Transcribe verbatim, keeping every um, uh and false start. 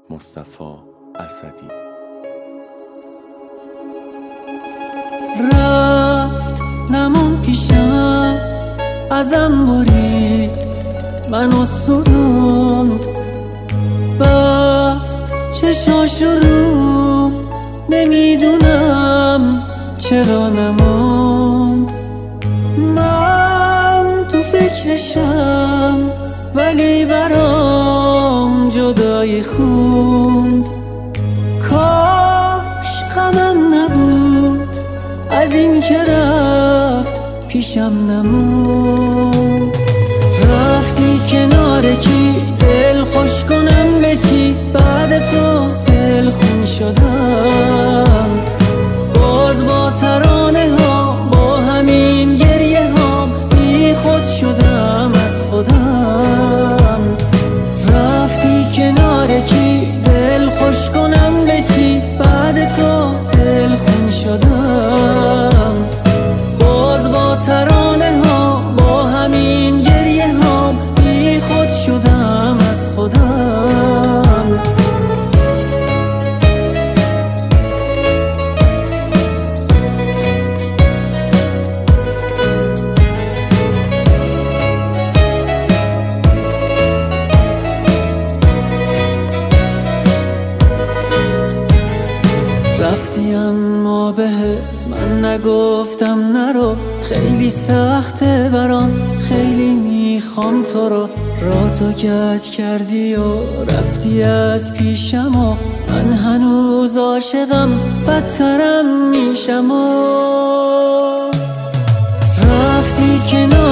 مصطفی اسدی. رفت نمون پیشم، ازم برید منو سوزوند، بست چشاشو رو نمیدونم چرا نموند. من تو فکرشم ولی برام جدایی خوند. کاش غمم نبود از این که رفت پیشم نموند. رفتی کنار کی دل خوش کنم به چی، بعد تو دل خون شدم. باز با ترانه ها با همین گریه ها بی خود شدم از خودم. رفتی کنار کی دل خوش کنم به چی، بعد تو دل خون شدم. باز با ترانه ها با همین گریه ها بی خود شدم از خودم. رفتی اما بهت من نگفتم نرو، خیلی سخته برام، خیلی میخوام تو رو. راه تو کج کردی و رفتی از پیشم و من هنوز عاشقم، بدترم میشم و رفتی کنار